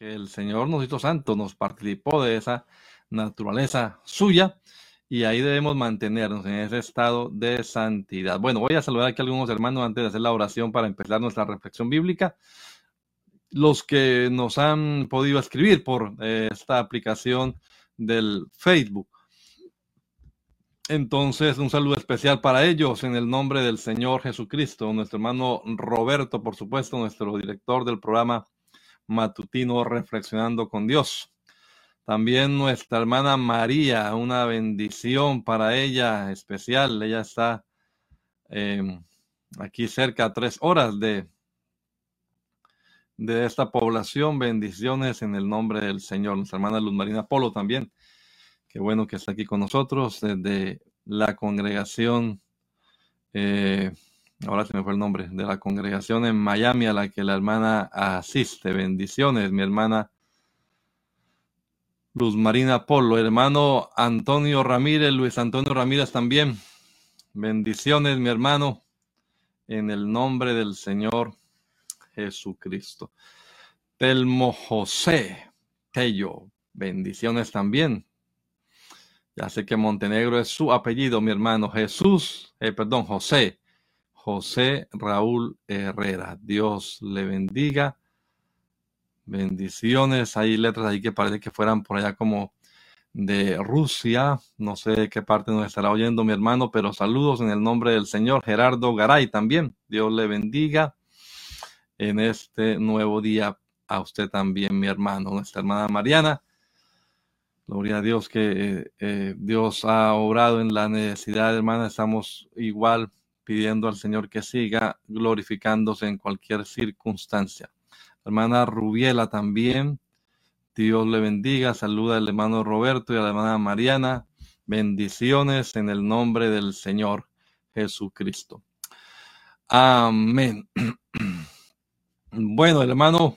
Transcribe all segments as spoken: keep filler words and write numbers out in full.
que el Señor nos hizo santos, nos participó de esa naturaleza suya y ahí debemos mantenernos en ese estado de santidad. Bueno, voy a saludar aquí a algunos hermanos antes de hacer la oración para empezar nuestra reflexión bíblica. Los que nos han podido escribir por eh, esta aplicación del Facebook. Entonces, un saludo especial para ellos en el nombre del Señor Jesucristo. Nuestro hermano Roberto, por supuesto, nuestro director del programa matutino Reflexionando con Dios. También nuestra hermana María, una bendición para ella especial. Ella está eh, aquí cerca a tres horas de, de esta población. Bendiciones en el nombre del Señor. Nuestra hermana Luz Marina Polo también. Qué bueno que está aquí con nosotros desde la congregación, eh, ahora se me fue el nombre, de la congregación en Miami a la que la hermana asiste. Bendiciones, mi hermana Luz Marina Polo, hermano Antonio Ramírez, Luis Antonio Ramírez también. Bendiciones, mi hermano, en el nombre del Señor Jesucristo. Telmo José Tello, bendiciones también. Ya sé que Montenegro es su apellido, mi hermano. Jesús, eh, perdón, José. José Raúl Herrera. Dios le bendiga. Bendiciones. Hay letras ahí que parece que fueran por allá como de Rusia. No sé de qué parte nos estará oyendo mi hermano, pero saludos en el nombre del Señor. Gerardo Garay también. Dios le bendiga en este nuevo día. A usted también, mi hermano. Nuestra hermana Mariana. Gloria a Dios que eh, eh, Dios ha obrado en la necesidad, hermana. Estamos igual pidiendo al Señor que siga glorificándose en cualquier circunstancia. Hermana Rubiela también. Dios le bendiga. Saluda al hermano Roberto y a la hermana Mariana. Bendiciones en el nombre del Señor Jesucristo. Amén. Bueno, hermano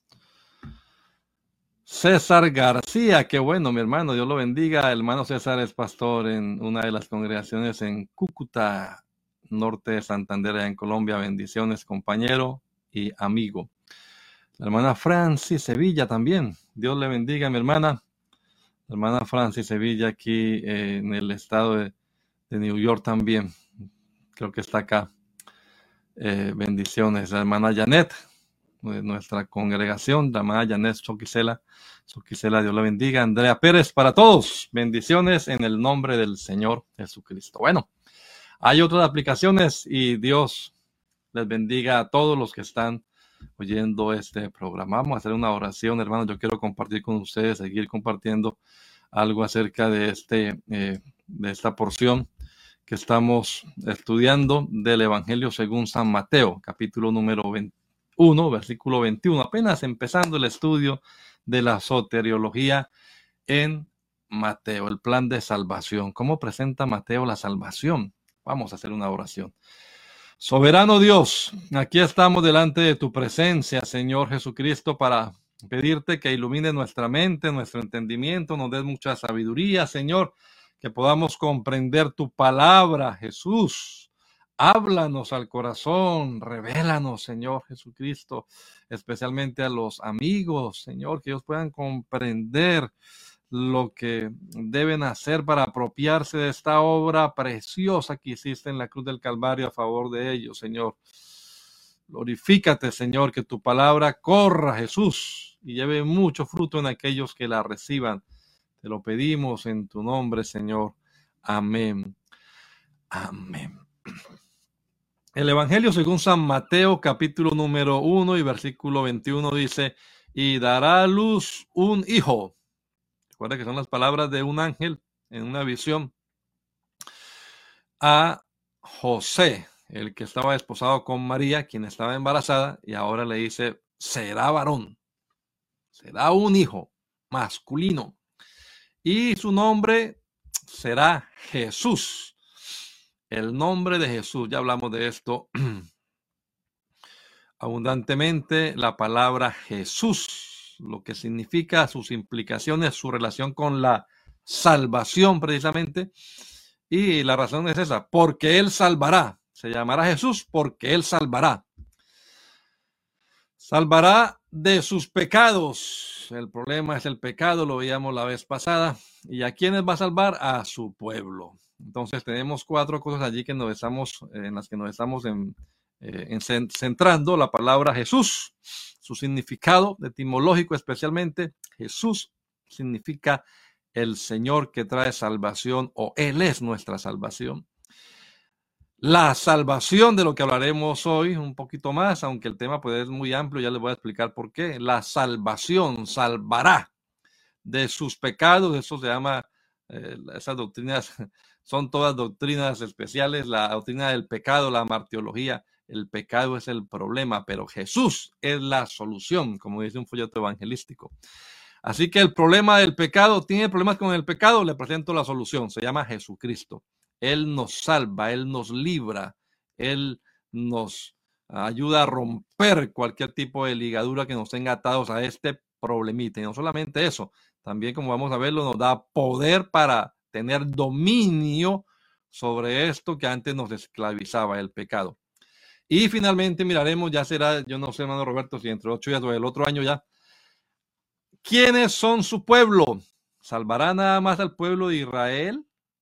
César García, qué bueno, mi hermano, Dios lo bendiga. El hermano César es pastor en una de las congregaciones en Cúcuta, norte de Santander, en Colombia. Bendiciones, compañero y amigo. La hermana Francis Sevilla también. Dios le bendiga, mi hermana. La hermana Francis Sevilla aquí eh, en el estado de, de New York también. Creo que está acá. Eh, bendiciones. La hermana Janet, de nuestra congregación, la hermana Janet Soquisela. Soquisela, Dios la bendiga. Andrea Pérez, para todos. Bendiciones en el nombre del Señor Jesucristo. Bueno, hay otras aplicaciones y Dios les bendiga a todos los que están oyendo este programa. Vamos a hacer una oración, hermanos. Yo quiero compartir con ustedes, seguir compartiendo algo acerca de, este, eh, de esta porción que estamos estudiando del Evangelio según San Mateo, capítulo número veintiuno, versículo veintiuno. Apenas empezando el estudio de la soteriología en Mateo, el plan de salvación. ¿Cómo presenta Mateo la salvación? Vamos a hacer una oración. Soberano Dios, aquí estamos delante de tu presencia, Señor Jesucristo, para pedirte que ilumine nuestra mente, nuestro entendimiento, nos des mucha sabiduría, Señor, que podamos comprender tu palabra, Jesús. Háblanos al corazón, revélanos, Señor Jesucristo, especialmente a los amigos, Señor, que ellos puedan comprender lo que deben hacer para apropiarse de esta obra preciosa que hiciste en la cruz del Calvario a favor de ellos, Señor. Glorifícate, Señor, que tu palabra corra, Jesús, y lleve mucho fruto en aquellos que la reciban. Te lo pedimos en tu nombre, Señor. Amén. Amén. El Evangelio según San Mateo, capítulo número uno y versículo veintiuno dice, y dará a luz un hijo. Recuerda que son las palabras de un ángel en una visión a José, el que estaba desposado con María, quien estaba embarazada, y ahora le dice, será varón, será un hijo masculino, y su nombre será Jesús. El nombre de Jesús, ya hablamos de esto abundantemente, la palabra Jesús, lo que significa, sus implicaciones, su relación con la salvación precisamente, y la razón es esa, porque Él salvará, se llamará Jesús porque Él salvará. Salvará de sus pecados. El problema es el pecado, lo veíamos la vez pasada. ¿Y a quiénes va a salvar? A su pueblo. Entonces tenemos cuatro cosas allí que nos estamos, en las que nos estamos en, eh, en centrando. La palabra Jesús, su significado etimológico especialmente. Jesús significa el Señor que trae salvación, o Él es nuestra salvación. La salvación, de lo que hablaremos hoy un poquito más, aunque el tema pues, es muy amplio, ya les voy a explicar por qué. La salvación salvará de sus pecados. Eso se llama, eh, esas doctrinas son todas doctrinas especiales. La doctrina del pecado, la martiología, el pecado es el problema, pero Jesús es la solución, como dice un folleto evangelístico. Así que el problema del pecado, tiene problemas con el pecado, le presento la solución, se llama Jesucristo. Él nos salva, Él nos libra, Él nos ayuda a romper cualquier tipo de ligadura que nos tenga atados a este problemita. Y no solamente eso, también, como vamos a verlo, nos da poder para tener dominio sobre esto que antes nos esclavizaba, el pecado. Y finalmente miraremos, ya será, yo no sé, hermano Roberto, si entre ocho días o el otro año ya, ¿quiénes son su pueblo? ¿Salvará nada más al pueblo de Israel?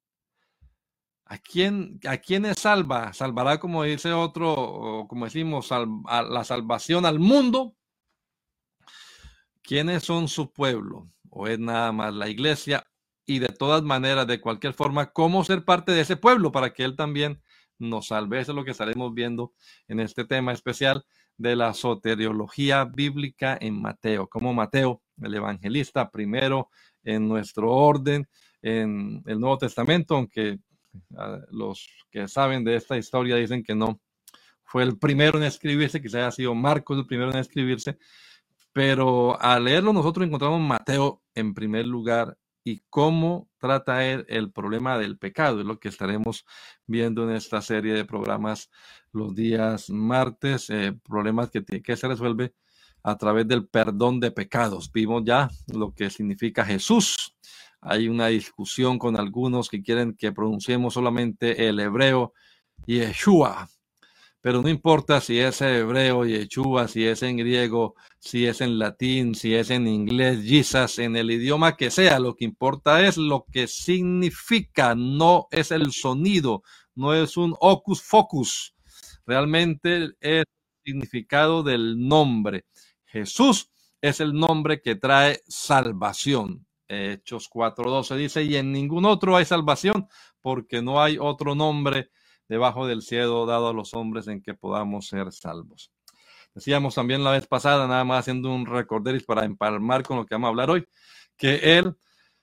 ¿A quién, a quiénes salva? ¿Salvará, como dice otro, o como decimos, sal, a la salvación al mundo? ¿Quiénes son su pueblo? ¿O es nada más la iglesia? Y de todas maneras, de cualquier forma, ¿cómo ser parte de ese pueblo para que Él también nos salve? Eso es lo que estaremos viendo en este tema especial de la soteriología bíblica en Mateo. Como Mateo, el evangelista, primero en nuestro orden en el Nuevo Testamento, aunque uh, los que saben de esta historia dicen que no fue el primero en escribirse, quizá haya sido Marcos el primero en escribirse, pero al leerlo nosotros encontramos Mateo en primer lugar y cómo trata él el problema del pecado. Es lo que estaremos viendo en esta serie de programas los días martes, eh, problemas que, que se resuelve a través del perdón de pecados. Vimos ya lo que significa Jesús. Hay una discusión con algunos que quieren que pronunciemos solamente el hebreo Yeshua. Pero no importa si es hebreo, Yeshua, si es en griego, si es en latín, si es en inglés, Jesus, en el idioma que sea, lo que importa es lo que significa, no es el sonido, no es un hocus focus, realmente es el significado del nombre. Jesús es el nombre que trae salvación. Hechos cuatro doce dice, y en ningún otro hay salvación, porque no hay otro nombre debajo del cielo dado a los hombres en que podamos ser salvos. Decíamos también la vez pasada, nada más haciendo un recorderis para empalmar con lo que vamos a hablar hoy, que él,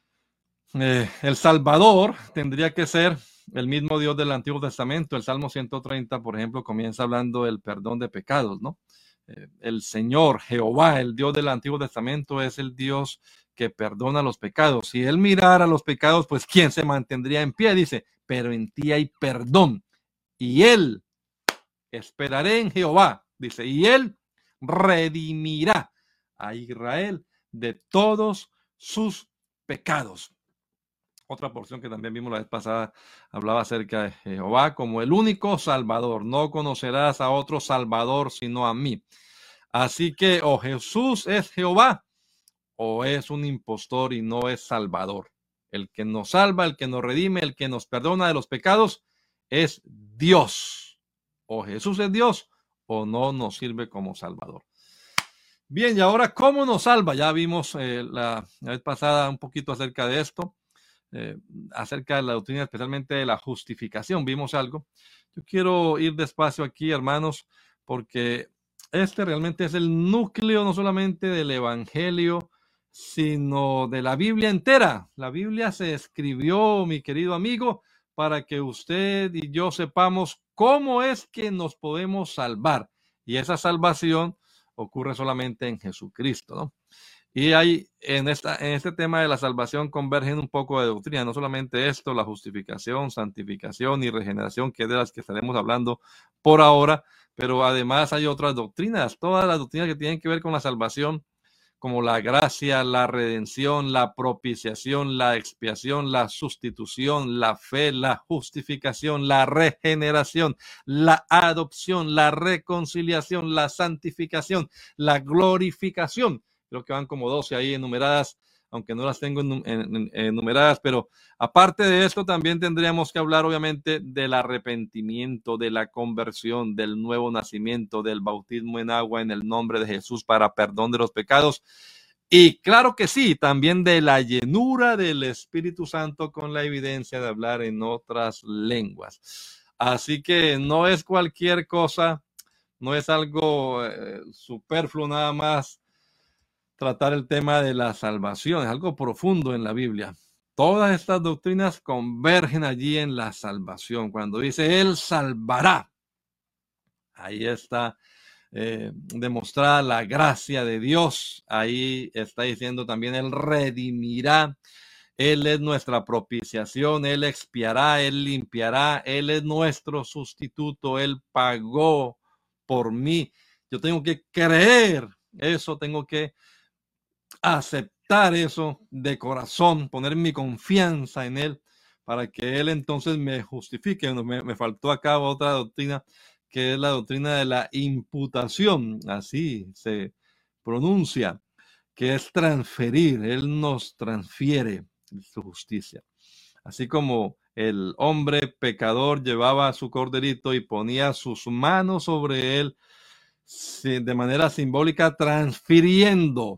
eh, el Salvador tendría que ser el mismo Dios del Antiguo Testamento. El Salmo ciento treinta, por ejemplo, comienza hablando del perdón de pecados, ¿no? Eh, el Señor, Jehová, el Dios del Antiguo Testamento, es el Dios que perdona los pecados. Si él mirara los pecados, pues ¿quién se mantendría en pie? Dice, pero en ti hay perdón. Y él, esperaré en Jehová, dice, y él redimirá a Israel de todos sus pecados. Otra porción que también vimos la vez pasada hablaba acerca de Jehová como el único Salvador. No conocerás a otro Salvador sino a mí. Así que o Jesús es Jehová o es un impostor y no es Salvador. El que nos salva, el que nos redime, el que nos perdona de los pecados es Dios. O Jesús es Dios o no nos sirve como Salvador. Bien, y ahora, ¿cómo nos salva? Ya vimos eh, la, la vez pasada un poquito acerca de esto, eh, acerca de la doctrina, especialmente de la justificación. Vimos algo. Yo quiero ir despacio aquí, hermanos, porque este realmente es el núcleo no solamente del Evangelio, sino de la Biblia entera. La Biblia se escribió, mi querido amigo, para que usted y yo sepamos cómo es que nos podemos salvar. Y esa salvación ocurre solamente en Jesucristo, ¿no? Y ahí, en, esta, en este tema de la salvación, convergen un poco de doctrina, no solamente esto, la justificación, santificación y regeneración, que es de las que estaremos hablando por ahora, pero además hay otras doctrinas, todas las doctrinas que tienen que ver con la salvación como la gracia, la redención, la propiciación, la expiación, la sustitución, la fe, la justificación, la regeneración, la adopción, la reconciliación, la santificación, la glorificación. Creo que van como doce ahí enumeradas, aunque no las tengo enumeradas, pero aparte de esto también tendríamos que hablar obviamente del arrepentimiento, de la conversión, del nuevo nacimiento, del bautismo en agua en el nombre de Jesús para perdón de los pecados. Y claro que sí, también de la llenura del Espíritu Santo con la evidencia de hablar en otras lenguas. Así que no es cualquier cosa, no es algo eh, superfluo nada más tratar el tema de la salvación, es algo profundo en la Biblia. Todas estas doctrinas convergen allí en la salvación. Cuando dice Él salvará, ahí está eh, demostrada la gracia de Dios. Ahí está diciendo también Él redimirá. Él es nuestra propiciación, Él expiará, Él limpiará, Él es nuestro sustituto, Él pagó por mí. Yo tengo que creer eso, tengo que aceptar eso de corazón, poner mi confianza en Él para que Él entonces me justifique. Me, me faltó acá otra doctrina que es la doctrina de la imputación, así se pronuncia, que es transferir. Él nos transfiere su justicia. Así como el hombre pecador llevaba su corderito y ponía sus manos sobre él de manera simbólica, transfiriendo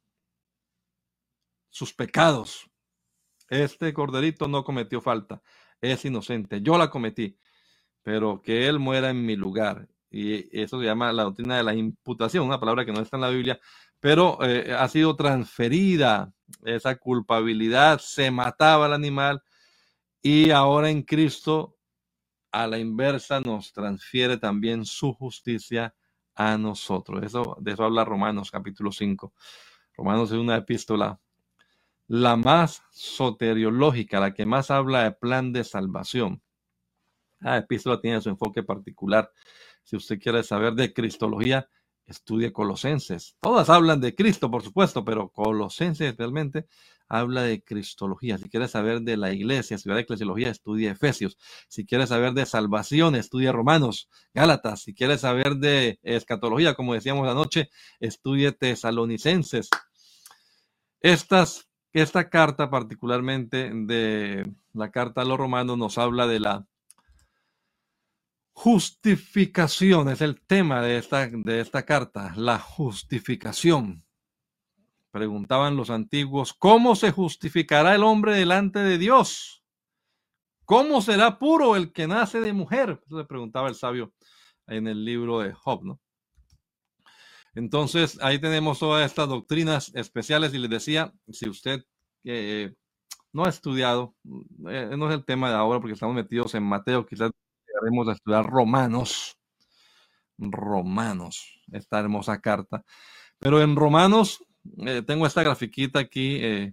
sus pecados. Este corderito no cometió falta, es inocente, yo la cometí, pero que él muera en mi lugar. Y eso se llama la doctrina de la imputación, una palabra que no está en la Biblia, pero eh, ha sido transferida esa culpabilidad, se mataba el animal y ahora en Cristo a la inversa nos transfiere también su justicia a nosotros. Eso, de eso habla Romanos capítulo cinco. Romanos es una epístola la más soteriológica, la que más habla de plan de salvación. Cada epístola tiene su enfoque particular. Si usted quiere saber de cristología, estudie Colosenses. Todas hablan de Cristo, por supuesto, pero Colosenses realmente habla de cristología. Si quiere saber de la iglesia, estudiar eclesiología, estudie Efesios. Si quiere saber de salvación, estudie Romanos, Gálatas. Si quiere saber de escatología, como decíamos anoche, estudie Tesalonicenses. Estas Esta carta, particularmente de la carta a los romanos, nos habla de la justificación. Es el tema de esta, de esta carta, la justificación. Preguntaban los antiguos, ¿cómo se justificará el hombre delante de Dios? ¿Cómo será puro el que nace de mujer? Eso le preguntaba el sabio en el libro de Job, ¿no? Entonces, ahí tenemos todas estas doctrinas especiales y les decía, si usted eh, no ha estudiado, eh, no es el tema de ahora porque estamos metidos en Mateo, quizás llegaremos a estudiar Romanos, Romanos, esta hermosa carta. Pero en Romanos, eh, tengo esta grafiquita aquí, eh,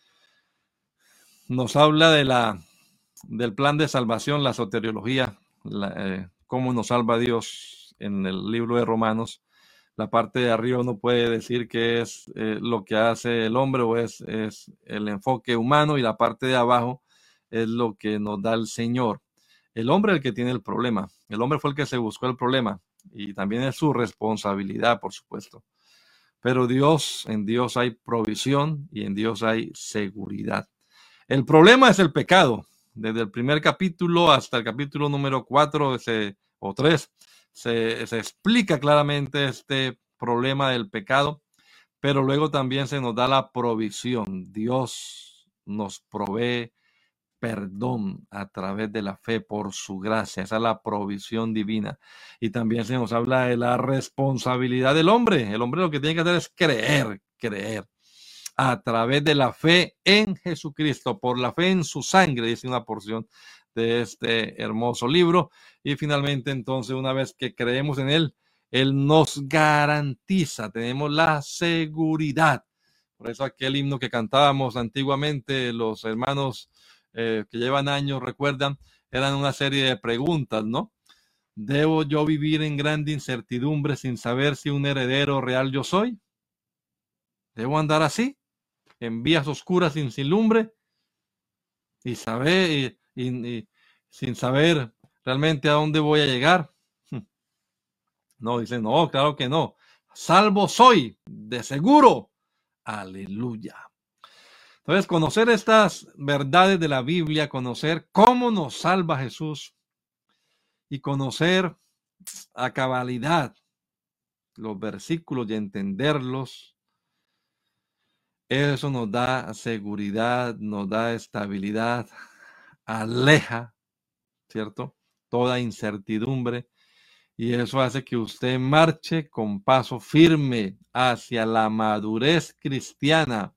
nos habla de la, del plan de salvación, la soteriología, la, eh, cómo nos salva Dios en el libro de Romanos. La parte de arriba uno puede decir que es eh, lo que hace el hombre o es, es el enfoque humano, y la parte de abajo es lo que nos da el Señor. El hombre es el que tiene el problema. El hombre fue el que se buscó el problema y también es su responsabilidad, por supuesto. Pero Dios, en Dios hay provisión y en Dios hay seguridad. El problema es el pecado. Desde el primer capítulo hasta el capítulo número cuatro ese, o tres, Se, se explica claramente este problema del pecado, pero luego también se nos da la provisión. Dios nos provee perdón a través de la fe por su gracia. Esa es la provisión divina. Y también se nos habla de la responsabilidad del hombre. El hombre lo que tiene que hacer es creer, creer a través de la fe en Jesucristo, por la fe en su sangre, dice una porción de este hermoso libro. Y finalmente, entonces, una vez que creemos en Él, Él nos garantiza, tenemos la seguridad. Por eso aquel himno que cantábamos antiguamente, los hermanos eh, que llevan años recuerdan, eran una serie de preguntas, ¿no? ¿Debo yo vivir en grande incertidumbre sin saber si un heredero real yo soy? ¿Debo andar así, en vías oscuras sin, sin lumbre? Y saber, y, y, y sin saber realmente a dónde voy a llegar. No, dice, no, claro que no. Salvo soy, de seguro. Aleluya. Entonces, conocer estas verdades de la Biblia, conocer cómo nos salva Jesús y conocer a cabalidad los versículos y entenderlos, eso nos da seguridad, nos da estabilidad, aleja, ¿cierto?, toda incertidumbre, y eso hace que usted marche con paso firme hacia la madurez cristiana.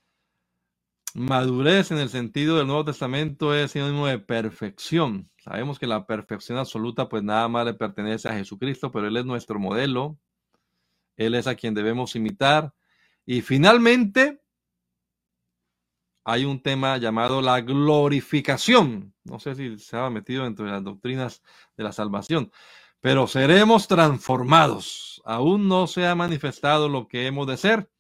Madurez en el sentido del Nuevo Testamento es sinónimo de perfección. Sabemos que la perfección absoluta pues nada más le pertenece a Jesucristo, pero Él es nuestro modelo, Él es a quien debemos imitar. Y finalmente hay un tema llamado la glorificación. No sé si se ha metido dentro de las doctrinas de la salvación, pero seremos transformados. Aún no se ha manifestado lo que hemos de ser,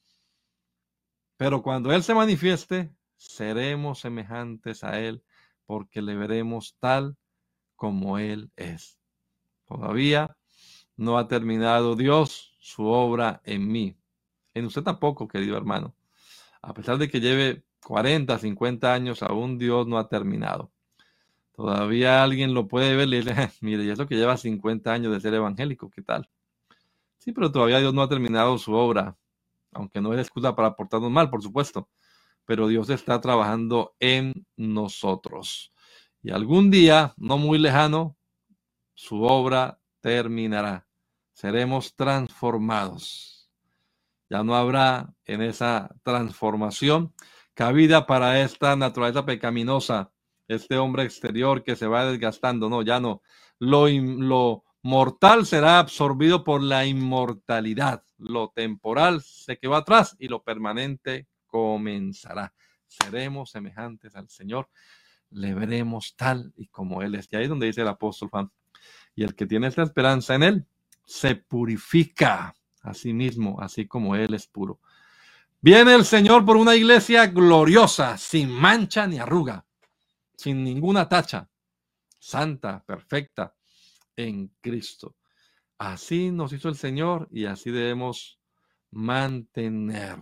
pero cuando Él se manifieste, seremos semejantes a Él, porque le veremos tal como Él es. Todavía no ha terminado Dios su obra en mí. En usted tampoco, querido hermano. A pesar de que lleve cuarenta, cincuenta años, aún Dios no ha terminado. Todavía alguien lo puede ver y le dice, mire, y es lo que lleva cincuenta años de ser evangélico, ¿qué tal? Sí, pero todavía Dios no ha terminado su obra, aunque no es excusa para portarnos mal, por supuesto, pero Dios está trabajando en nosotros. Y algún día, no muy lejano, su obra terminará. Seremos transformados. Ya no habrá en esa transformación cabida para esta naturaleza pecaminosa, este hombre exterior que se va desgastando. No, ya no. Lo, lo mortal será absorbido por la inmortalidad. Lo temporal se quedó atrás y lo permanente comenzará. Seremos semejantes al Señor. Le veremos tal y como Él es. Y ahí es donde dice el apóstol Juan. Y el que tiene esta esperanza en Él se purifica a sí mismo, así como Él es puro. Viene el Señor por una iglesia gloriosa, sin mancha ni arruga, sin ninguna tacha, santa, perfecta, en Cristo. Así nos hizo el Señor y así debemos mantener.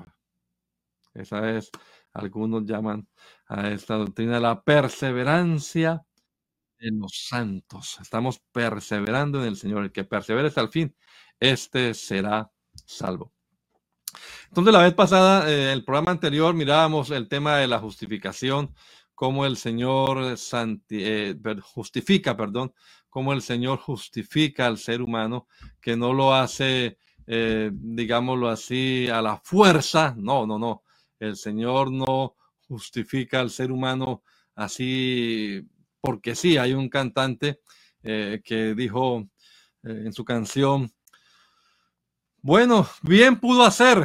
Esa es, algunos llaman a esta doctrina la perseverancia de los santos. Estamos perseverando en el Señor. El que persevere hasta el fin, este será salvo. Entonces, la vez pasada, eh, el programa anterior, mirábamos el tema de la justificación, cómo el Señor santi eh, justifica, perdón, cómo el Señor justifica al ser humano, que no lo hace, eh, digámoslo así, a la fuerza. No, no, no. El Señor no justifica al ser humano así porque sí. Hay un cantante eh, que dijo eh, en su canción, bueno, bien pudo hacer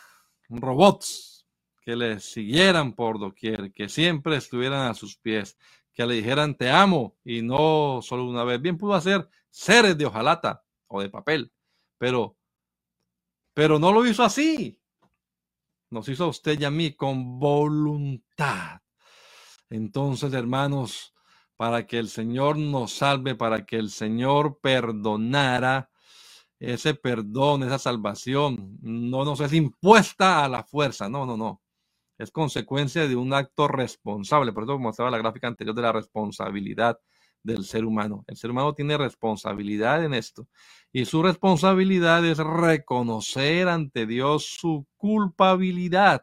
robots que le siguieran por doquier, que siempre estuvieran a sus pies, que le dijeran te amo y no solo una vez. Bien pudo hacer seres de hojalata o de papel, pero, pero no lo hizo así. Nos hizo a usted y a mí con voluntad. Entonces, hermanos, para que el Señor nos salve, para que el Señor perdonara, ese perdón, esa salvación, no nos es impuesta a la fuerza, no, no, no. Es consecuencia de un acto responsable. Por eso mostraba la gráfica anterior de la responsabilidad del ser humano. El ser humano tiene responsabilidad en esto. Y su responsabilidad es reconocer ante Dios su culpabilidad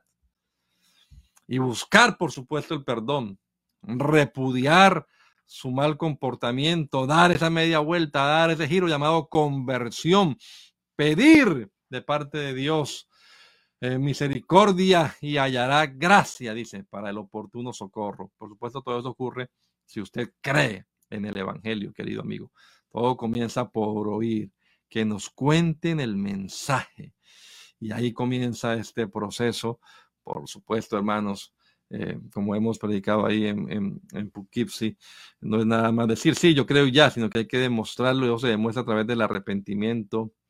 y buscar, por supuesto, el perdón, repudiar su mal comportamiento, dar esa media vuelta, dar ese giro llamado conversión, pedir de parte de Dios eh, misericordia y hallará gracia, dice, para el oportuno socorro. Por supuesto, todo eso ocurre si usted cree en el Evangelio, querido amigo. Todo comienza por oír, que nos cuenten el mensaje. Y ahí comienza este proceso, por supuesto, hermanos. Eh, como hemos predicado ahí en, en, en Poughkeepsie, no es nada más decir, sí, yo creo ya, sino que hay que demostrarlo, y eso se demuestra a través del arrepentimiento,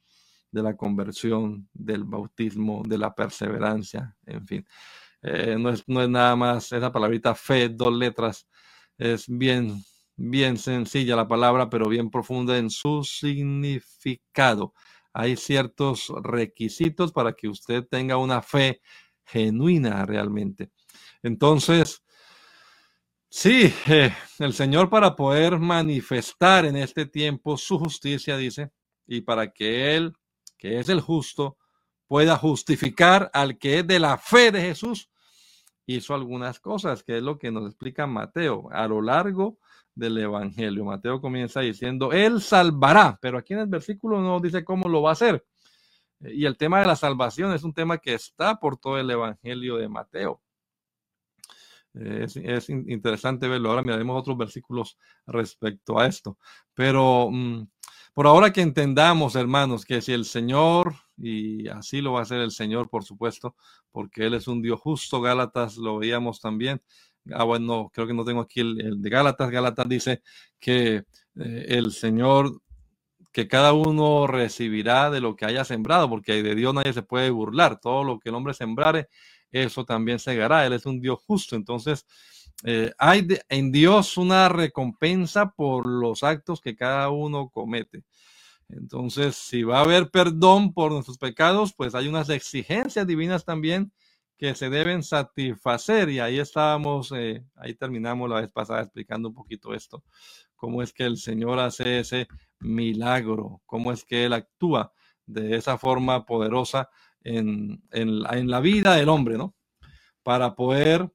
de la conversión, del bautismo, de la perseverancia, en fin. Eh, no, es, no es nada más esa palabrita fe, dos letras, es bien, bien sencilla la palabra, pero bien profunda en su significado. Hay ciertos requisitos para que usted tenga una fe genuina realmente. Entonces, sí, eh, el Señor, para poder manifestar en este tiempo su justicia, dice, y para que Él, que es el justo, pueda justificar al que es de la fe de Jesús, hizo algunas cosas, que es lo que nos explica Mateo a lo largo del Evangelio. Mateo comienza diciendo, Él salvará, pero aquí en el versículo no dice cómo lo va a hacer. Y el tema de la salvación es un tema que está por todo el Evangelio de Mateo. Es, es interesante verlo. Ahora miraremos otros versículos respecto a esto. Pero mmm, por ahora que entendamos, hermanos, que si el Señor, y así lo va a hacer el Señor, por supuesto, porque Él es un Dios justo, Gálatas lo veíamos también. Ah, bueno, creo que no tengo aquí el, el de Gálatas. Gálatas dice que eh, el Señor, que cada uno recibirá de lo que haya sembrado, porque de Dios nadie se puede burlar. Todo lo que el hombre sembrare, eso también segará. Él es un Dios justo. Entonces, eh, hay de, en Dios una recompensa por los actos que cada uno comete. Entonces, si va a haber perdón por nuestros pecados, pues hay unas exigencias divinas también que se deben satisfacer. Y ahí estábamos, eh, ahí terminamos la vez pasada explicando un poquito esto. Cómo es que el Señor hace ese milagro, cómo es que Él actúa de esa forma poderosa en, en, la, en la vida del hombre, ¿no? Para poder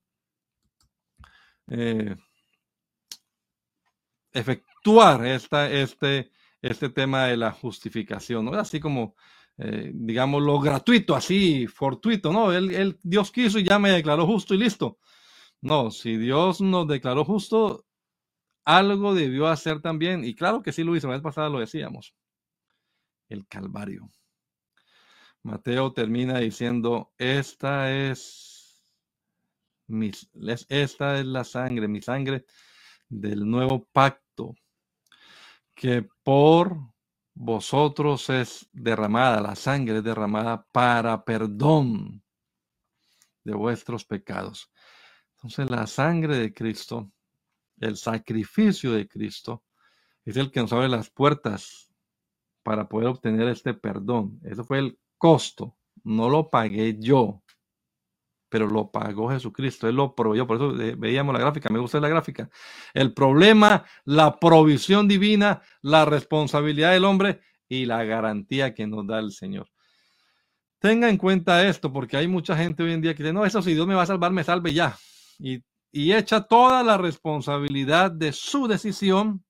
eh, efectuar esta, este, este tema de la justificación, ¿no? Así como, eh, digamos, lo gratuito, así, fortuito, ¿no? Él, él, Dios quiso y ya me declaró justo y listo. No, si Dios nos declaró justo, algo debió hacer también, y claro que sí lo hizo, la vez pasada lo decíamos, el Calvario. Mateo termina diciendo, esta es, mi, esta es la sangre, mi sangre del nuevo pacto, que por vosotros es derramada, la sangre es derramada para perdón de vuestros pecados. Entonces la sangre de Cristo, el sacrificio de Cristo, es el que nos abre las puertas para poder obtener este perdón. Eso fue el costo, no lo pagué yo, pero lo pagó Jesucristo, Él lo proveyó. Por eso veíamos la gráfica, me gusta la gráfica. El problema, la provisión divina, la responsabilidad del hombre y la garantía que nos da el Señor. Tenga en cuenta esto, porque hay mucha gente hoy en día que dice, no, eso si Dios me va a salvar, me salve ya. Y, y echa toda la responsabilidad de su decisión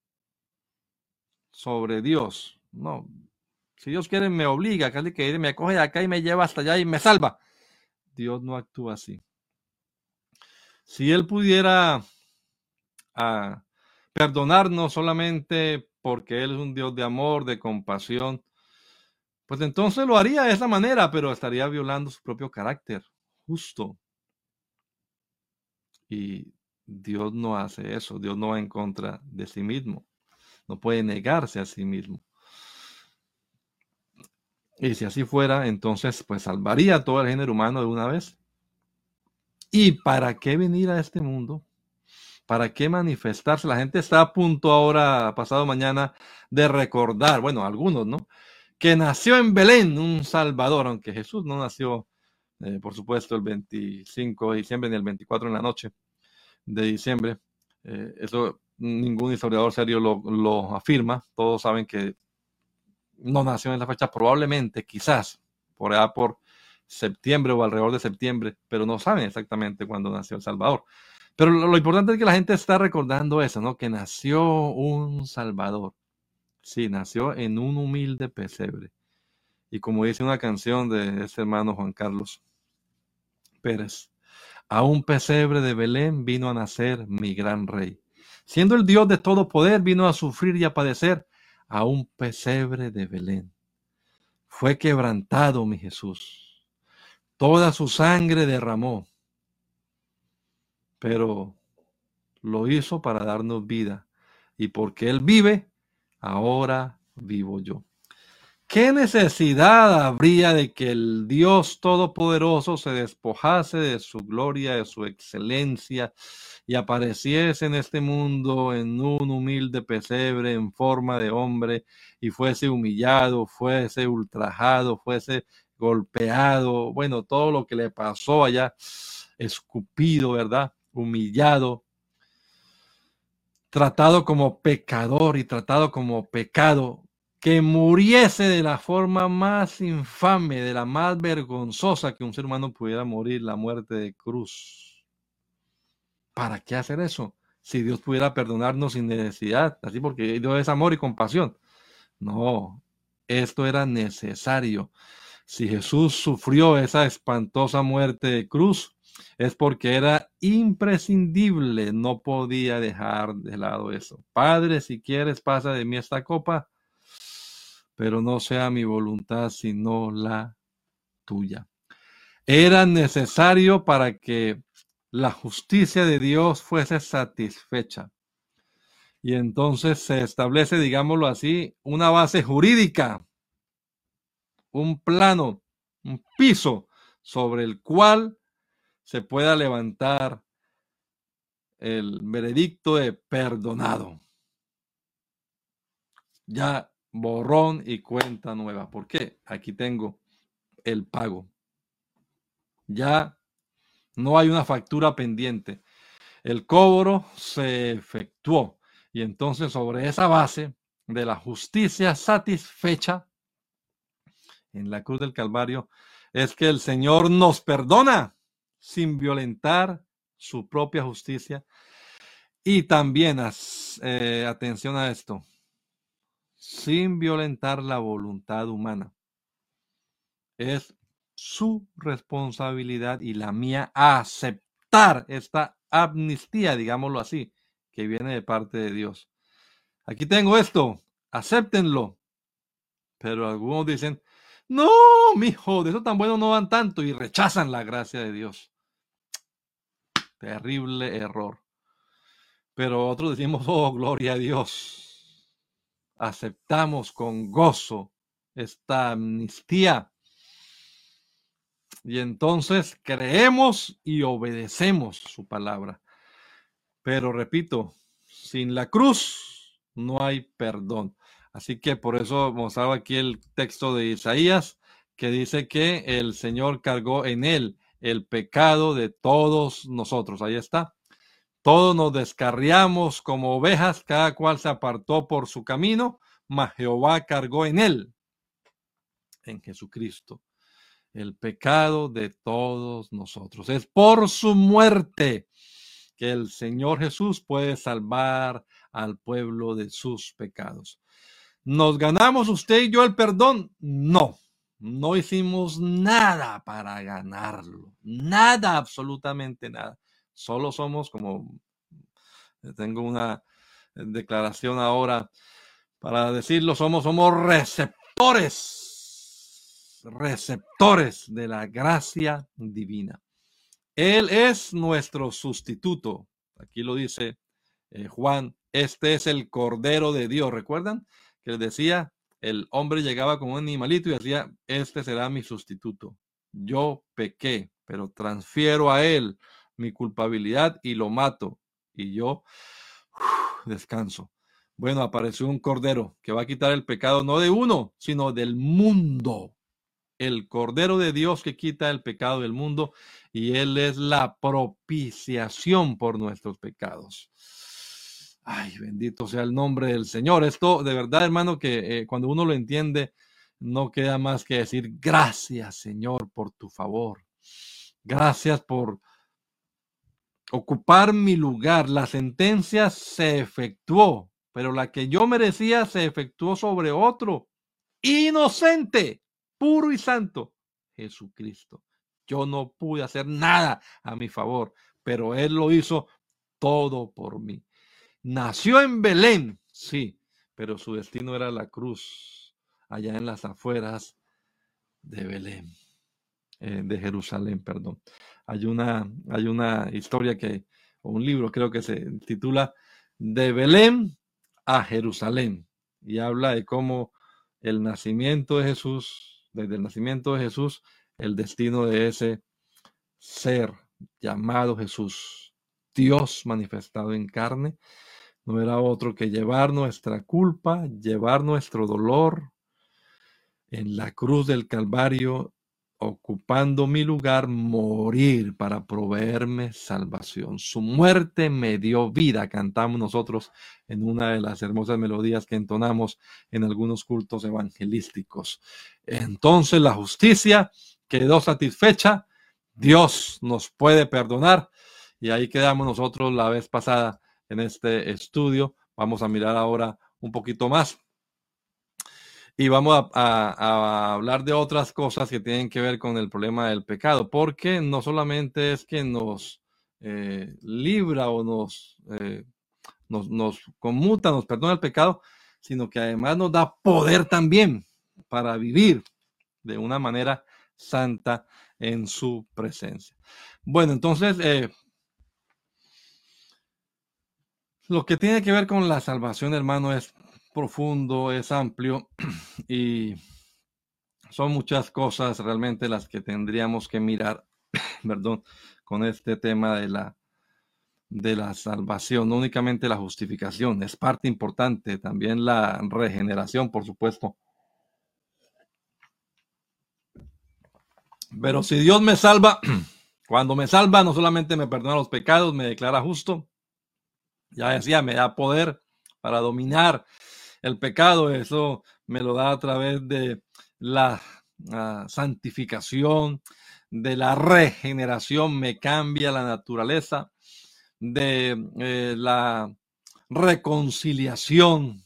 sobre Dios. No, si Dios quiere me obliga, casi que me coge de acá y me lleva hasta allá y me salva. Dios no actúa así. Si Él pudiera a perdonarnos solamente porque Él es un Dios de amor, de compasión, pues entonces lo haría de esa manera, pero estaría violando su propio carácter justo. Y Dios no hace eso, Dios no va en contra de sí mismo, no puede negarse a sí mismo. Y si así fuera, entonces pues salvaría a todo el género humano de una vez. ¿Y para qué venir a este mundo? ¿Para qué manifestarse? La gente está a punto ahora, pasado mañana, de recordar, bueno, algunos, ¿no? Que nació en Belén un Salvador, aunque Jesús no nació, eh, por supuesto, el veinticinco de diciembre ni el veinticuatro en la noche de diciembre. Eh, eso ningún historiador serio lo, lo afirma. Todos saben que no nació en esa fecha, probablemente, quizás, por allá por septiembre o alrededor de septiembre, pero no saben exactamente cuándo nació el Salvador. Pero lo, lo importante es que la gente está recordando eso, ¿no? Que nació un Salvador. Sí, nació en un humilde pesebre. Y como dice una canción de este hermano Juan Carlos Pérez, a un pesebre de Belén vino a nacer mi gran rey. Siendo el Dios de todo poder, vino a sufrir y a padecer a un pesebre de Belén. Fue quebrantado mi Jesús. Toda su sangre derramó, pero lo hizo para darnos vida. Y porque Él vive, ahora vivo yo. ¿Qué necesidad habría de que el Dios Todopoderoso se despojase de su gloria, de su excelencia y apareciese en este mundo en un humilde pesebre en forma de hombre y fuese humillado, fuese ultrajado, fuese golpeado, bueno, todo lo que le pasó allá, escupido, ¿verdad? Humillado, tratado como pecador y tratado como pecado, que muriese de la forma más infame, de la más vergonzosa que un ser humano pudiera morir, la muerte de cruz. ¿Para qué hacer eso? Si Dios pudiera perdonarnos sin necesidad, así porque Dios es amor y compasión. No, esto era necesario. Si Jesús sufrió esa espantosa muerte de cruz, es porque era imprescindible, no podía dejar de lado eso. Padre, si quieres, pasa de mí esta copa, pero no sea mi voluntad, sino la tuya. Era necesario para que la justicia de Dios fuese satisfecha. Y entonces se establece, digámoslo así, una base jurídica, un plano, un piso sobre el cual se pueda levantar el veredicto de perdonado. Ya borrón y cuenta nueva. ¿Por qué? Aquí tengo el pago. Ya no hay una factura pendiente. El cobro se efectuó. Y entonces sobre esa base de la justicia satisfecha en la cruz del Calvario es que el Señor nos perdona sin violentar su propia justicia. Y también, eh, atención a esto, sin violentar la voluntad humana. Es su responsabilidad y la mía aceptar esta amnistía, digámoslo así, que viene de parte de Dios. Aquí tengo esto, acéptenlo. Pero algunos dicen, no, mijo, de eso tan bueno no dan tanto, y rechazan la gracia de Dios. Terrible error. Pero otros decimos, oh, gloria a Dios. Aceptamos con gozo esta amnistía. Y entonces creemos y obedecemos su palabra. Pero repito, sin la cruz no hay perdón. Así que por eso mostraba aquí el texto de Isaías, que dice que el Señor cargó en él el pecado de todos nosotros. Ahí está. Todos nos descarriamos como ovejas, cada cual se apartó por su camino, mas Jehová cargó en él, en Jesucristo, el pecado de todos nosotros. Es por su muerte que el Señor Jesús puede salvar al pueblo de sus pecados. ¿Nos ganamos usted y yo el perdón? No, no hicimos nada para ganarlo, nada, absolutamente nada. Solo somos, como tengo una declaración ahora para decirlo, somos, somos receptores, receptores de la gracia divina. Él es nuestro sustituto. Aquí lo dice eh, Juan, este es el Cordero de Dios. ¿Recuerdan? Que decía, el hombre llegaba con un animalito y decía, este será mi sustituto. Yo pequé, pero transfiero a él mi culpabilidad y lo mato. Y yo uf, descanso. Bueno, apareció un Cordero que va a quitar el pecado no de uno, sino del mundo. El Cordero de Dios que quita el pecado del mundo, y Él es la propiciación por nuestros pecados. Ay, bendito sea el nombre del Señor. Esto, de verdad, hermano, que eh, cuando uno lo entiende, no queda más que decir, gracias, Señor, por tu favor. Gracias por ocupar mi lugar. La sentencia se efectuó, pero la que yo merecía se efectuó sobre otro, inocente, puro y santo, Jesucristo. Yo no pude hacer nada a mi favor, pero Él lo hizo todo por mí. Nació en Belén, sí, pero su destino era la cruz, allá en las afueras de Belén, eh, de Jerusalén, perdón. Hay una, hay una historia que, o un libro creo que se titula De Belén a Jerusalén, y habla de cómo el nacimiento de Jesús, desde el nacimiento de Jesús, el destino de ese ser llamado Jesús, Dios manifestado en carne, no era otro que llevar nuestra culpa, llevar nuestro dolor en la cruz del Calvario, ocupando mi lugar, morir para proveerme salvación. Su muerte me dio vida, cantamos nosotros en una de las hermosas melodías que entonamos en algunos cultos evangelísticos. Entonces la justicia quedó satisfecha, Dios nos puede perdonar, y ahí quedamos nosotros la vez pasada en este estudio. Vamos a mirar ahora un poquito más. Y vamos a, a, a, hablar de otras cosas que tienen que ver con el problema del pecado, porque no solamente es que nos eh, libra o nos, eh, nos, nos conmuta, nos perdona el pecado, sino que además nos da poder también para vivir de una manera santa en su presencia. Bueno, entonces, eh, lo que tiene que ver con la salvación, hermano, es profundo, es amplio y son muchas cosas realmente las que tendríamos que mirar, perdón, con este tema de la, de la salvación, no únicamente la justificación, es parte importante, también la regeneración, por supuesto. Pero si Dios me salva, cuando me salva, no solamente me perdona los pecados, me declara justo, ya decía, me da poder para dominar el pecado, eso me lo da a través de la uh, santificación, de la regeneración, me cambia la naturaleza, de eh, la reconciliación,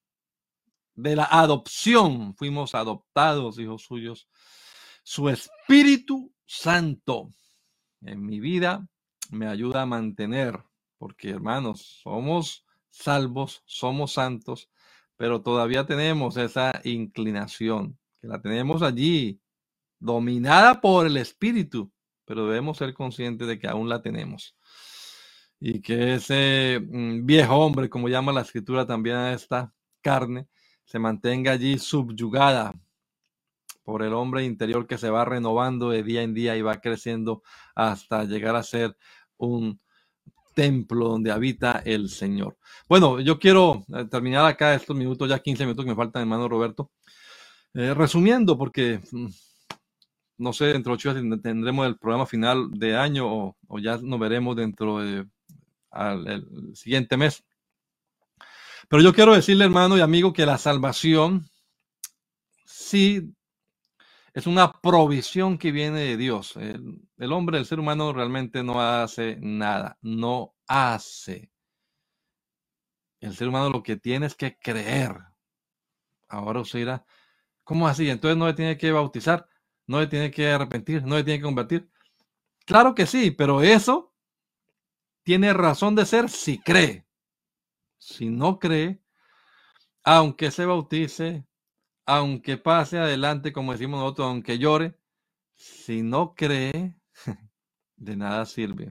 de la adopción, fuimos adoptados, hijos suyos. Su Espíritu Santo en mi vida me ayuda a mantener, porque hermanos, somos salvos, somos santos, pero todavía tenemos esa inclinación, que la tenemos allí, dominada por el Espíritu, pero debemos ser conscientes de que aún la tenemos. Y que ese mm, viejo hombre, como llama la Escritura también a esta carne, se mantenga allí subyugada por el hombre interior que se va renovando de día en día y va creciendo hasta llegar a ser un templo donde habita el Señor. Bueno, yo quiero terminar acá estos minutos, ya quince minutos que me faltan, hermano Roberto, eh, resumiendo, porque no sé, dentro de ocho días tendremos el programa final de año o, o ya nos veremos dentro de al, el siguiente mes. Pero yo quiero decirle, hermano y amigo, que la salvación sí es una provisión que viene de Dios. El, el hombre, el ser humano realmente no hace nada, no hace. El ser humano lo que tiene es que creer. Ahora usted dirá, ¿cómo así? Entonces no le tiene que bautizar, no le tiene que arrepentir, no le tiene que convertir. Claro que sí, pero eso tiene razón de ser si cree. Si no cree, aunque se bautice, aunque pase adelante, como decimos nosotros, aunque llore, si no cree, de nada sirve.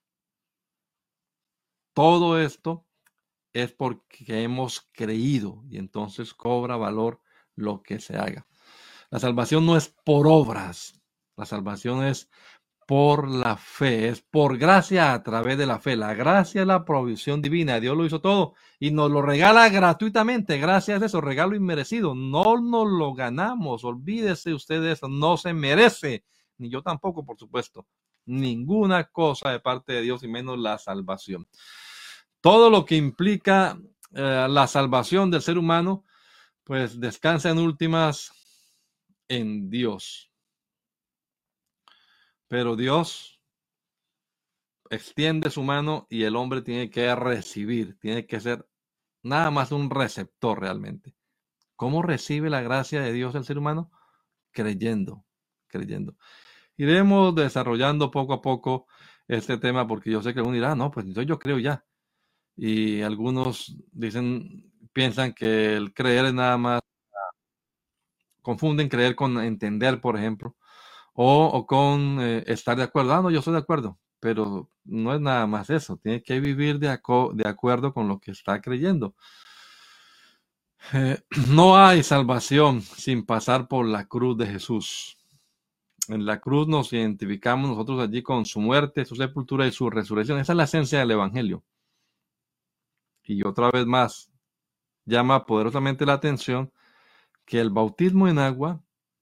Todo esto es porque hemos creído y entonces cobra valor lo que se haga. La salvación no es por obras, la salvación es por la fe, es por gracia a través de la fe. La gracia es la provisión divina, Dios lo hizo todo y nos lo regala gratuitamente, gracias a eso, regalo inmerecido, no nos lo ganamos, olvídese usted de eso, no se merece, ni yo tampoco, por supuesto, ninguna cosa de parte de Dios y menos la salvación. Todo lo que implica eh, la salvación del ser humano, pues descansa en últimas en Dios. Pero Dios extiende su mano y el hombre tiene que recibir, tiene que ser nada más un receptor realmente. ¿Cómo recibe la gracia de Dios el ser humano? Creyendo, creyendo. Iremos desarrollando poco a poco este tema porque yo sé que uno dirá, no, pues entonces yo creo ya. Y algunos dicen, piensan que el creer es nada más, confunden creer con entender, por ejemplo, o, o con eh, estar de acuerdo. Ah, no, yo estoy de acuerdo, pero no es nada más eso. Tiene que vivir de, aco de acuerdo con lo que está creyendo. Eh, no hay salvación sin pasar por la cruz de Jesús. En la cruz nos identificamos nosotros allí con su muerte, su sepultura y su resurrección. Esa es la esencia del Evangelio. Y otra vez más, llama poderosamente la atención que el bautismo en agua,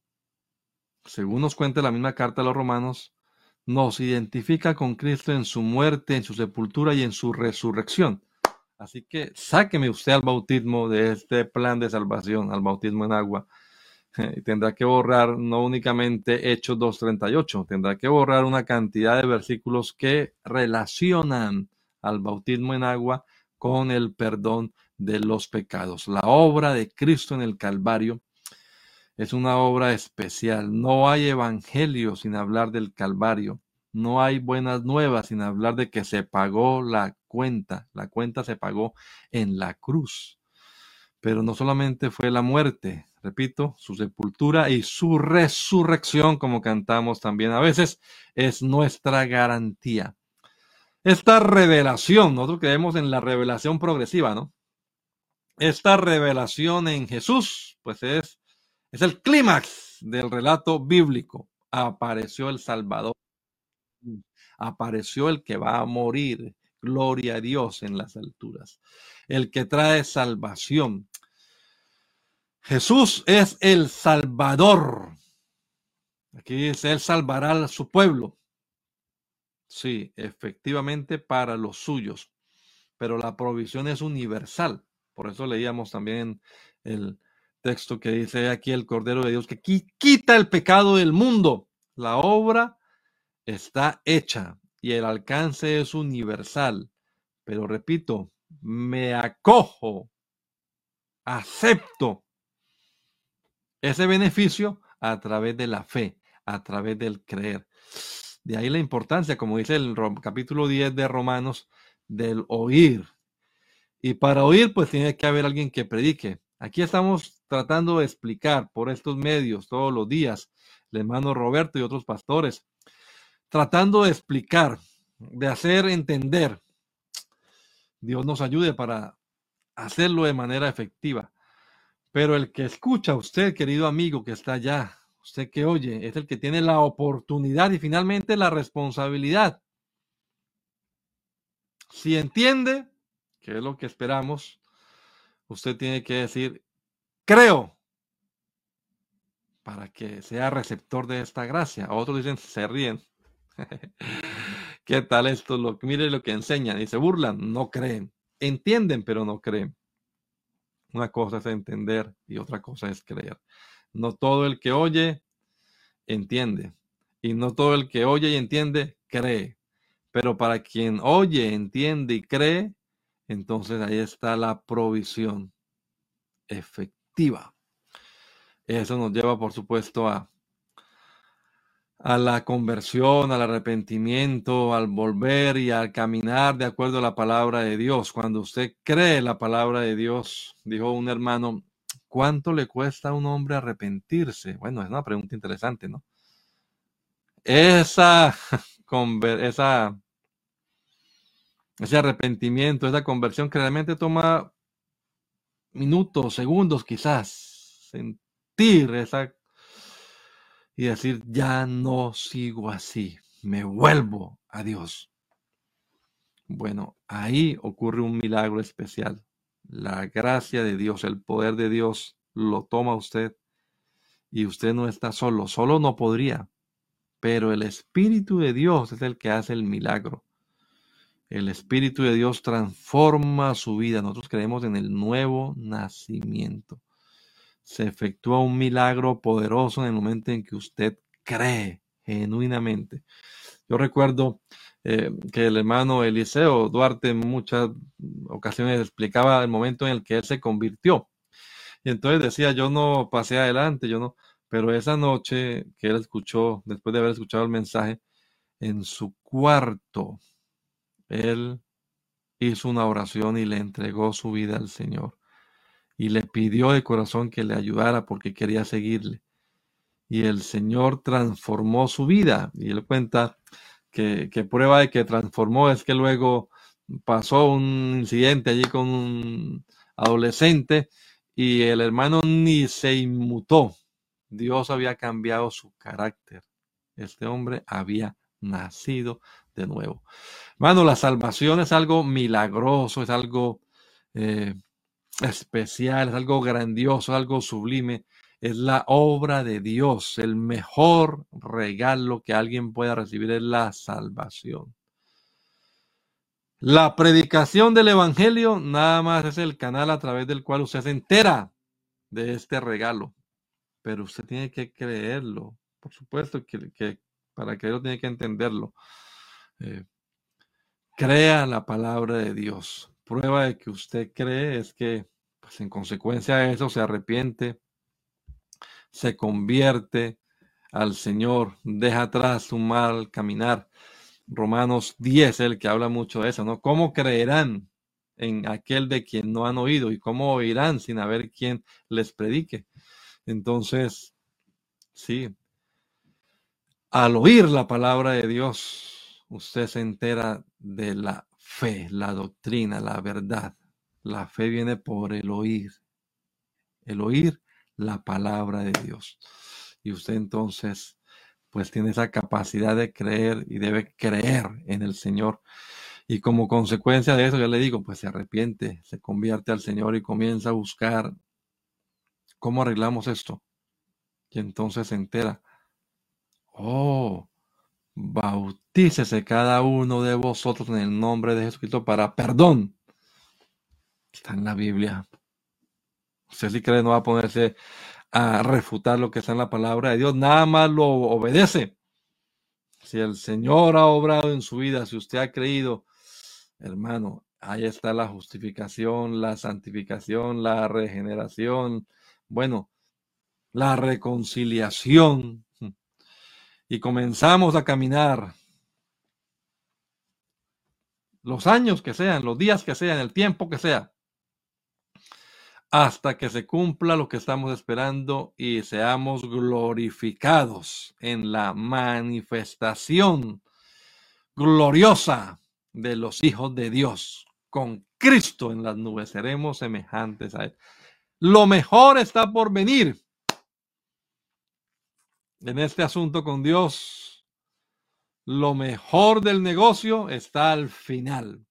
según nos cuenta la misma carta a los romanos, nos identifica con Cristo en su muerte, en su sepultura y en su resurrección. Así que sáqueme usted al bautismo de este plan de salvación, al bautismo en agua. Tendrá que borrar no únicamente Hechos dos treinta y ocho, tendrá que borrar una cantidad de versículos que relacionan al bautismo en agua con el perdón de los pecados. La obra de Cristo en el Calvario es una obra especial. No hay evangelio sin hablar del Calvario. No hay buenas nuevas sin hablar de que se pagó la cuenta. La cuenta se pagó en la cruz. Pero no solamente fue la muerte, repito, su sepultura y su resurrección, como cantamos también a veces, es nuestra garantía. Esta revelación, nosotros creemos en la revelación progresiva, ¿no? Esta revelación en Jesús, pues es, es el clímax del relato bíblico. Apareció el Salvador, apareció el que va a morir, gloria a Dios en las alturas, el que trae salvación. Jesús es el Salvador. Aquí dice, Él salvará a su pueblo. Sí, efectivamente para los suyos, pero la provisión es universal. Por eso leíamos también el texto que dice aquí el Cordero de Dios que quita el pecado del mundo. La obra está hecha y el alcance es universal. Pero repito, me acojo, acepto ese beneficio a través de la fe, a través del creer. De ahí la importancia, como dice el capítulo diez de Romanos, del oír. Y para oír, pues tiene que haber alguien que predique. Aquí estamos tratando de explicar por estos medios todos los días, el hermano Roberto y otros pastores, tratando de explicar, de hacer entender. Dios nos ayude para hacerlo de manera efectiva. Pero el que escucha, usted, querido amigo que está allá, usted que oye, es el que tiene la oportunidad y finalmente la responsabilidad. Si entiende, que es lo que esperamos, usted tiene que decir, creo, para que sea receptor de esta gracia. Otros dicen, se ríen. ¿Qué tal esto? Lo, mire lo que enseñan y se burlan, no creen. Entienden, pero no creen. Una cosa es entender y otra cosa es creer. No todo el que oye entiende. Y no todo el que oye y entiende cree. Pero para quien oye, entiende y cree, entonces ahí está la provisión efectiva. Eso nos lleva, por supuesto, a, a la conversión, al arrepentimiento, al volver y al caminar de acuerdo a la palabra de Dios. Cuando usted cree la palabra de Dios, dijo un hermano, ¿cuánto le cuesta a un hombre arrepentirse? Bueno, es una pregunta interesante, ¿no? Esa, esa, ese arrepentimiento, esa conversión que realmente toma minutos, segundos quizás, sentir esa y decir, ya no sigo así, me vuelvo a Dios. Bueno, ahí ocurre un milagro especial. La gracia de Dios, el poder de Dios lo toma usted y usted no está solo, solo no podría, pero el Espíritu de Dios es el que hace el milagro. El Espíritu de Dios transforma su vida. Nosotros creemos en el nuevo nacimiento. Se efectúa un milagro poderoso en el momento en que usted cree genuinamente. Yo recuerdo eh, que el hermano Eliseo Duarte en muchas ocasiones explicaba el momento en el que él se convirtió. Y entonces decía, yo no pasé adelante, yo no, pero esa noche que él escuchó, después de haber escuchado el mensaje, en su cuarto, él hizo una oración y le entregó su vida al Señor. Y le pidió de corazón que le ayudara porque quería seguirle. Y el Señor transformó su vida. Y él cuenta que, que prueba de que transformó es que luego pasó un incidente allí con un adolescente y el hermano ni se inmutó. Dios había cambiado su carácter. Este hombre había nacido de nuevo. Hermano, la salvación es algo milagroso, es algo eh, especial, es algo grandioso, es algo sublime. Es la obra de Dios. El mejor regalo que alguien pueda recibir es la salvación. La predicación del evangelio nada más es el canal a través del cual usted se entera de este regalo. Pero usted tiene que creerlo. Por supuesto que, que para creerlo tiene que entenderlo. Eh, crea la palabra de Dios. Prueba de que usted cree es que, pues en consecuencia de eso, se arrepiente, se convierte al Señor, deja atrás su mal caminar. Romanos diez, el que habla mucho de eso, ¿no? ¿Cómo creerán en aquel de quien no han oído? ¿Y cómo oirán sin haber quien les predique? Entonces, sí, al oír la palabra de Dios, usted se entera de la fe, la doctrina, la verdad. La fe viene por el oír. El oír la palabra de Dios. Y usted entonces, pues tiene esa capacidad de creer y debe creer en el Señor. Y como consecuencia de eso, ya le digo, pues se arrepiente, se convierte al Señor y comienza a buscar cómo arreglamos esto. Y entonces se entera, oh, bautícese cada uno de vosotros en el nombre de Jesucristo para perdón. Está en la Biblia. Usted si cree no va a ponerse a refutar lo que está en la palabra de Dios, nada más lo obedece. Si el Señor ha obrado en su vida, si usted ha creído, hermano, ahí está la justificación, la santificación, la regeneración, bueno, la reconciliación. Y comenzamos a caminar. Los años que sean, los días que sean, el tiempo que sea, hasta que se cumpla lo que estamos esperando y seamos glorificados en la manifestación gloriosa de los hijos de Dios. Con Cristo en las nubes seremos semejantes a Él. Lo mejor está por venir en este asunto con Dios. Lo mejor del negocio está al final.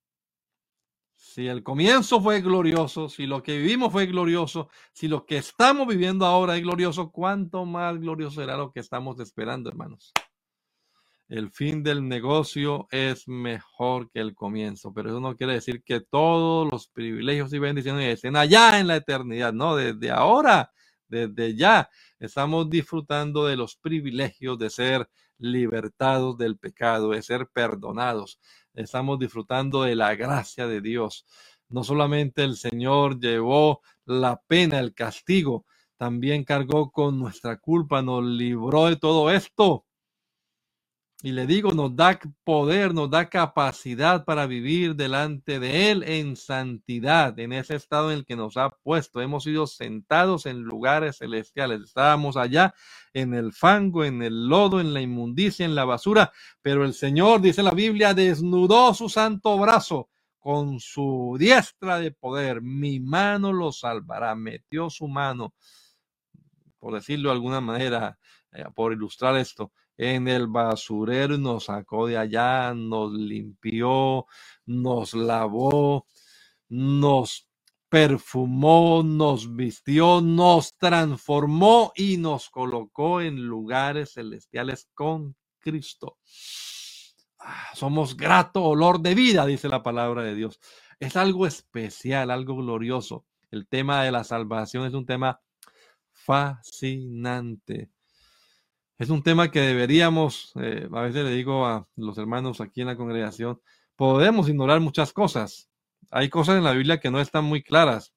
Si el comienzo fue glorioso, si lo que vivimos fue glorioso, si lo que estamos viviendo ahora es glorioso, ¿cuánto más glorioso será lo que estamos esperando, hermanos? El fin del negocio es mejor que el comienzo, pero eso no quiere decir que todos los privilegios y bendiciones estén allá en la eternidad, no, desde ahora, desde ya, estamos disfrutando de los privilegios de ser libertados del pecado, de ser perdonados. Estamos disfrutando de la gracia de Dios. No solamente el Señor llevó la pena, el castigo, también cargó con nuestra culpa, nos libró de todo esto. Y le digo, nos da poder, nos da capacidad para vivir delante de Él en santidad, en ese estado en el que nos ha puesto. Hemos sido sentados en lugares celestiales. Estábamos allá en el fango, en el lodo, en la inmundicia, en la basura. Pero el Señor, dice la Biblia, desnudó su santo brazo con su diestra de poder. Mi mano lo salvará. Metió su mano, por decirlo de alguna manera, eh, por ilustrar esto, en el basurero y nos sacó de allá, nos limpió, nos lavó, nos perfumó, nos vistió, nos transformó y nos colocó en lugares celestiales con Cristo. Ah, somos grato olor de vida, dice la palabra de Dios. Es algo especial, algo glorioso. El tema de la salvación es un tema fascinante. Es un tema que deberíamos, eh, a veces le digo a los hermanos aquí en la congregación, podemos ignorar muchas cosas. Hay cosas en la Biblia que no están muy claras.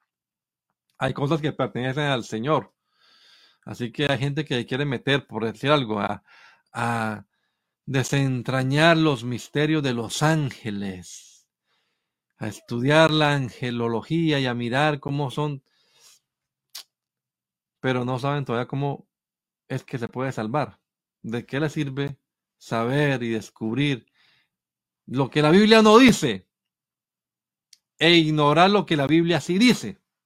Hay cosas que pertenecen al Señor. Así que hay gente que quiere meter, por decir algo, a, a desentrañar los misterios de los ángeles, a estudiar la angelología y a mirar cómo son, pero no saben todavía cómo es que se puede salvar. ¿De qué le sirve saber y descubrir lo que la Biblia no dice e ignorar lo que la Biblia sí dice?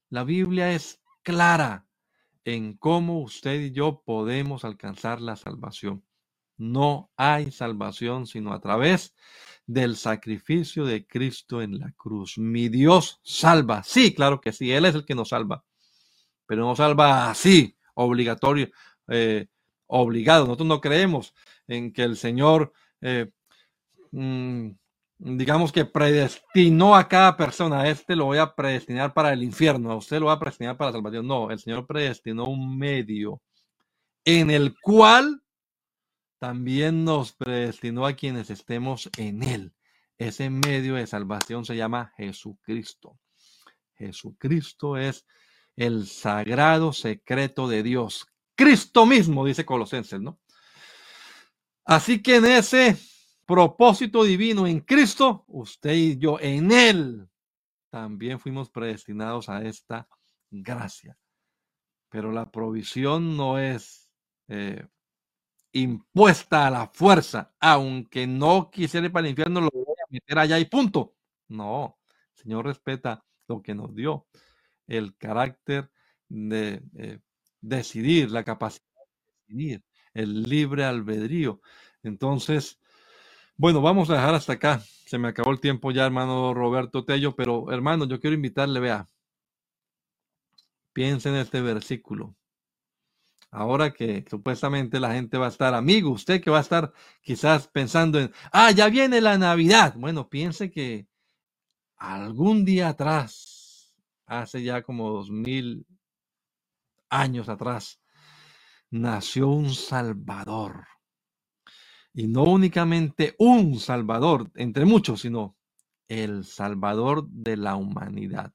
La Biblia es clara en cómo usted y yo podemos alcanzar la salvación. No hay salvación sino a través del sacrificio de Cristo en la cruz. Mi Dios salva. Sí, claro que sí, Él es el que nos salva. Pero no salva así, obligatorio, eh, obligado. Nosotros no creemos en que el Señor, eh, mmm, digamos que predestinó a cada persona. A este lo voy a predestinar para el infierno, a usted lo va a predestinar para la salvación. No, el Señor predestinó un medio en el cual también nos predestinó a quienes estemos en Él. Ese medio de salvación se llama Jesucristo. Jesucristo es el sagrado secreto de Dios. Cristo mismo, dice Colosenses, ¿no? Así que en ese propósito divino en Cristo, usted y yo en Él también fuimos predestinados a esta gracia. Pero la provisión no es eh, impuesta a la fuerza. Aunque no quisiera ir para el infierno, lo voy a meter allá y punto. No, el Señor respeta lo que nos dio, el carácter de eh, decidir, la capacidad de decidir, el libre albedrío. Entonces, bueno, vamos a dejar hasta acá. Se me acabó el tiempo ya, hermano Roberto Tello, pero hermano, yo quiero invitarle, vea, piense en este versículo. Ahora que supuestamente la gente va a estar, amigo, usted que va a estar quizás pensando en, ah, ya viene la Navidad. Bueno, piense que algún día atrás, hace ya como dos mil años atrás, nació un Salvador. Y no únicamente un Salvador, entre muchos, sino el Salvador de la humanidad.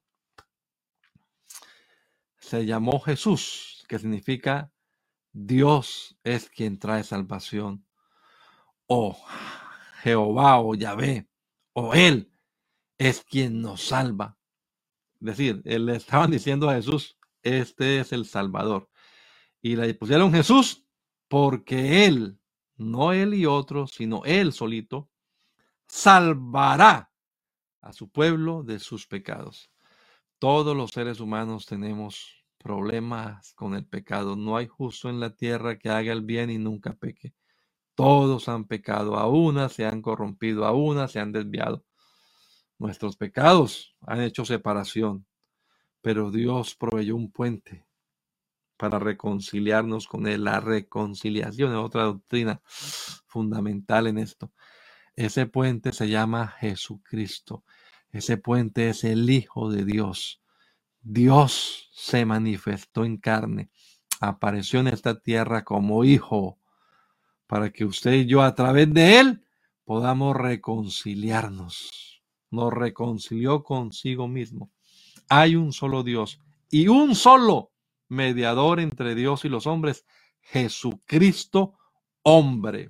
Se llamó Jesús, que significa Dios es quien trae salvación. O Jehová o Yahvé, o Él es quien nos salva. Es decir, él le estaban diciendo a Jesús, este es el Salvador. Y le pusieron Jesús porque Él, no Él y otros, sino Él solito, salvará a su pueblo de sus pecados. Todos los seres humanos tenemos problemas con el pecado. No hay justo en la tierra que haga el bien y nunca peque. Todos han pecado, a una se han corrompido, a una se han desviado. Nuestros pecados han hecho separación, pero Dios proveyó un puente para reconciliarnos con Él. La reconciliación es otra doctrina fundamental en esto. Ese puente se llama Jesucristo. Ese puente es el Hijo de Dios. Dios se manifestó en carne, apareció en esta tierra como Hijo, para que usted y yo a través de Él podamos reconciliarnos. Nos reconcilió consigo mismo. Hay un solo Dios y un solo mediador entre Dios y los hombres, Jesucristo, hombre.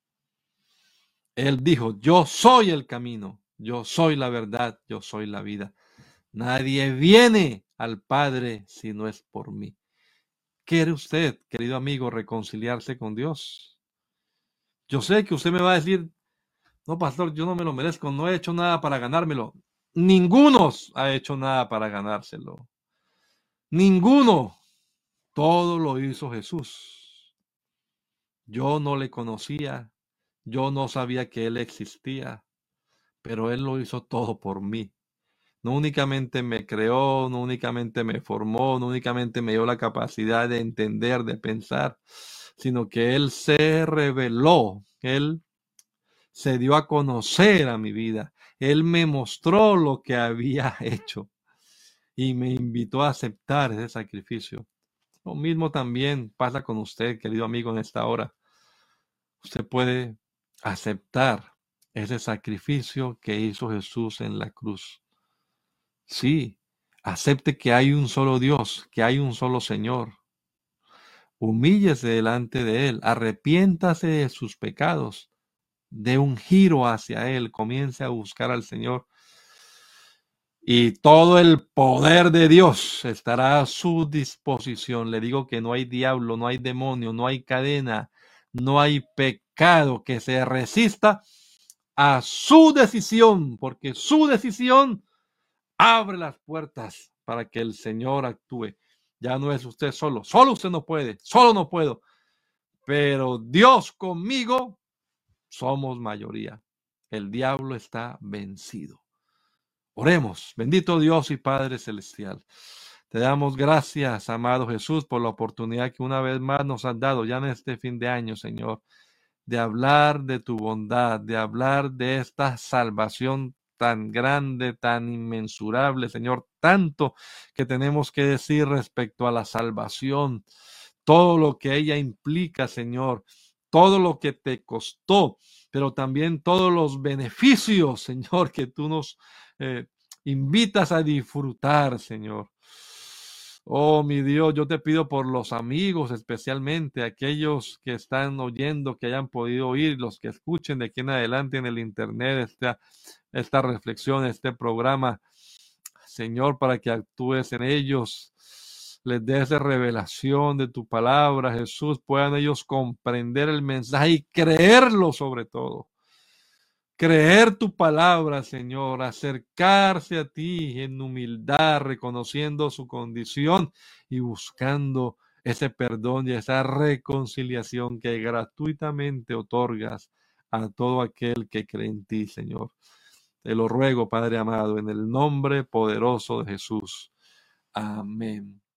Él dijo, yo soy el camino, yo soy la verdad, yo soy la vida. Nadie viene al Padre si no es por mí. ¿Quiere usted, querido amigo, reconciliarse con Dios? Yo sé que usted me va a decir, no, pastor, yo no me lo merezco, no he hecho nada para ganármelo. Ninguno ha hecho nada para ganárselo. Ninguno. Todo lo hizo Jesús. Yo no le conocía, yo no sabía que Él existía, pero Él lo hizo todo por mí. No únicamente me creó, no únicamente me formó, no únicamente me dio la capacidad de entender, de pensar, sino que Él se reveló, Él se dio a conocer a mi vida. Él me mostró lo que había hecho y me invitó a aceptar ese sacrificio. Lo mismo también pasa con usted, querido amigo, en esta hora. Usted puede aceptar ese sacrificio que hizo Jesús en la cruz. Sí, acepte que hay un solo Dios, que hay un solo Señor. Humíllese delante de Él, arrepiéntase de sus pecados, dé un giro hacia Él, comience a buscar al Señor. Y todo el poder de Dios estará a su disposición. Le digo que no hay diablo, no hay demonio, no hay cadena, no hay pecado que se resista a su decisión, porque su decisión abre las puertas para que el Señor actúe. Ya no es usted solo, solo usted no puede, solo no puedo, pero Dios conmigo somos mayoría. El diablo está vencido. Oremos. Bendito Dios y Padre Celestial. Te damos gracias, amado Jesús, por la oportunidad que una vez más nos has dado ya en este fin de año, Señor, de hablar de tu bondad, de hablar de esta salvación tan grande, tan inmensurable, Señor, tanto que tenemos que decir respecto a la salvación, todo lo que ella implica, Señor, todo lo que te costó, pero también todos los beneficios, Señor, que tú nos eh, invitas a disfrutar, Señor. Oh, mi Dios, yo te pido por los amigos, especialmente aquellos que están oyendo, que hayan podido oír, los que escuchen de aquí en adelante en el internet esta, esta reflexión, este programa, Señor, para que actúes en ellos, les des revelación de tu palabra, Jesús, puedan ellos comprender el mensaje y creerlo sobre todo. Creer tu palabra, Señor, acercarse a ti en humildad, reconociendo su condición y buscando ese perdón y esa reconciliación que gratuitamente otorgas a todo aquel que cree en ti, Señor. Te lo ruego, Padre amado, en el nombre poderoso de Jesús. Amén.